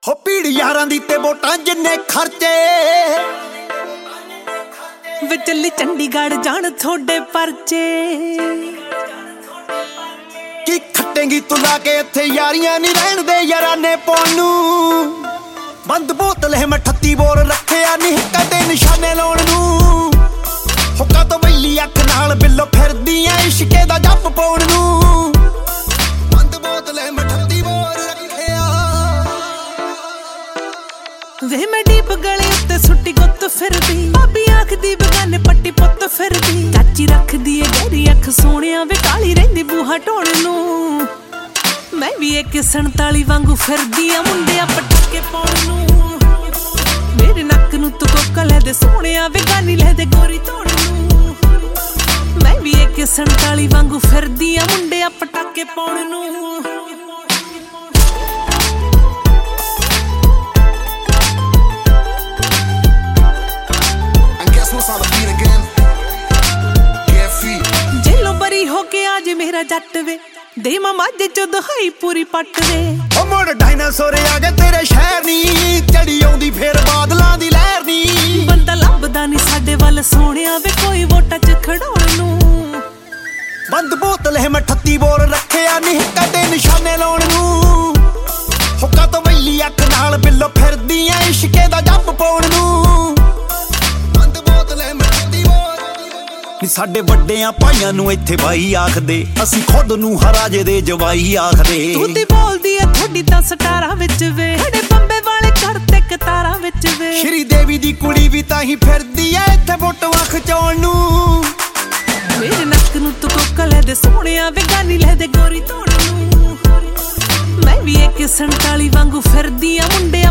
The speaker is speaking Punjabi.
ਹੋ ਭੀੜ ਯਾਰਾਂ ਦੀ ਤੇ ਵੋਟਾਂ ਜਿੰਨੇ ਖਰਚੇ ਵੇ ਚੱਲੀ ਚੰਡੀਗੜ੍ਹ ਜਾਣ ਥੋੜੇ ਪਰਚੇ ਕੀ ਖੱਟੇਂਗੀ ਤੂੰ ਲਾ ਕੇ ਇੱਥੇ ਯਾਰੀਆਂ ਨਹੀਂ ਰਹਿਣ ਦੇ ਯਾਰਾਂ ਨੇ ਪਾਉਣ ਨੂੰ ਬੰਦ ਬੋਤਲ ਹੈ ਮੈਂ 38 ਬੋਰ ਰੱਖਿਆ ਨਹੀਂ ਕਦੇ ਨਿਸ਼ਾਨੇ ਲਾਉਣ ਨੂੰ ਹੁੱਕਾ ਤੋਂ ਬੈਲੀ ਅੱਖ ਨਾਲ ਬਿੱਲੋ ਫਿਰਦੀਆਂ ਇਸ਼ਕੇ ਦਾ ਜੱਪ ਪਾਉਣ ਨੂੰ ਬੰਦ ਬੋਤਲ ਹੈ ਮੈਂ 38 ਬੋਰ ਰੱਖਿਆ ਵੇ ਮੈਂ ਡੀਪ ਗਲੇ ਉੱਤੇ ਸੁੱਟੀ ਗੁੱਤ ਫਿਰਦੀ ਭਾਬੀ ਆਖਦੀ ਬਗਾਨੇ ਪੱਟੀ ਪੁੱਤ ਫਿਰਦੀ ਚਾਚੀ ਰੱਖਦੀ ਏ ਗਹਿਰੀ ਅੱਖ ਸੋਹਣਿਆ ਵੇ ਕਾਲੀ ਰਹਿੰਦੀ ਬੂਹਾ ਢੋਣ ਨੂੰ ਮੈਂ ਵੀ 147 ਵਾਂਗੂ ਫਿਰਦੀ ਆ ਮੁੰਡਿਆਂ ਪਟਾਕੇ ਪਾਉਣ ਨੂੰ ਮੇਰੇ ਨੱਕ ਨੂੰ ਤੂੰ ਕੋਕਾ ਲੈ ਦੇ ਸੋਹਣਿਆ ਵੇ ਗਾਨੀ ਲੈ ਦੇ ਗੋਰੀ ਧੋਣ ਨੂੰ ਮੈਂ ਵੀ 147 ਵਾਂਗੂ ਫਿਰਦੀ ਆ ਮੁੰਡਿਆਂ ਪਟਾਕੇ ਪਾਉਣ ਨੂੰ ਹੋ ਕੇ ਆਜ ਮੇਰਾ ਜੱਟ ਵੇ ਦੇ ਮਾਮਾ ਜੇ ਚ ਦਹਾਈ ਪੂਰੀ ਪੱਟ ਵੇ ਓ ਮੋੜ ਡਾਇਨਾਸੌਰ ਆ ਗਏ ਤੇਰੇ ਸ਼ਹਿਰ ਨੀ ਚੜੀ ਆਉਂਦੀ ਫੇਰ ਬਾਦਲਾਂ ਦੀ ਲਹਿਰ ਨੀ ਬੰਦਾ ਲੱਭਦਾ ਨੀ ਸਾਡੇ ਵੱਲ ਸੋਹਣਿਆ ਵੇ ਕੋਈ ਵੋਟਾਂ ਚ ਖੜਾਉਣ ਨੂੰ ਬੰਦ ਬੋਤਲ ਹੈ ਮੈਂ 38 ਬੋਰ ਰੱਖਿਆ ਨਹੀਂ ਕਦੇ ਨਿਸ਼ਾਨੇ ਲਾਉਣ ਨੂੰ ਹੁੱਕਾ ਤੋਂ ਬੈਲੀ ਅੱਖ ਨਾਲ ਬਿੱਲੋ ਫਿਰਦੀਆਂ ਇਸ਼ਕੇ ਦਾ ਜੱਪ ਪਾਉਣ ਨੂੰ ਬੰਦ ਬੋਤਲ ਹੈ ਮੈਂ 38 ਬੋਰ ਸਾਡੇ ਵੱਡਿਆਂ ਭਾਈਆਂ ਨੂੰ ਇੱਥੇ ਬਾਈ ਆਖਦੇ ਅਸੀਂ ਖੁਦ ਨੂੰ ਹਰਾਜੇ ਦੇ ਜਵਾਈ ਆਖਦੇ ਤੂੰ ਤੇ ਬੋਲਦੀ ਐ ਥੋੜੀ ਤਾਂ ਸਟਾਰਾਂ ਵਿੱਚ ਵੇ ਖੜੇ ਬੰਬੇ ਵਾਲੇ ਘਰ ਤੇ ਕਤਾਰਾਂ ਵਿੱਚ ਵੇ ਸ਼੍ਰੀ ਦੇਵੀ ਦੀ ਕੁੜੀ ਵੀ ਤਾਂ ਹੀ ਫਿਰਦੀ ਐ ਇੱਥੇ ਫੋਟੋਆਂ ਖਿਚਾਉਣ ਨੂੰ ਮੇਰੇ ਨੱਕ ਨੂੰ ਤੂੰ ਕੋਕਾ ਲੈ ਦੇ ਸੋਹਣਿਆ ਵੇ ਗਾਨੀ ਲੈ ਦੇ ਗੋਰੀ ਧੋਣ ਨੂੰ ਮੈਂ ਵੀ 147 ਵਾਂਗੂ ਫਿਰਦੀ ਆ ਮੁੰਡੇ